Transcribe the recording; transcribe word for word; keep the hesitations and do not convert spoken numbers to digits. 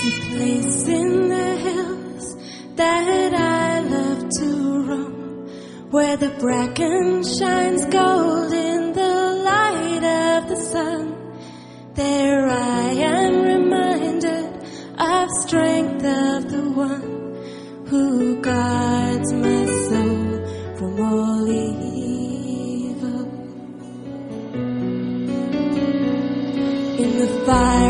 place in the hills that I love to roam, where the bracken shines gold in the light of the sun. There I am reminded of strength of the one who guards my soul from all evil. In the fire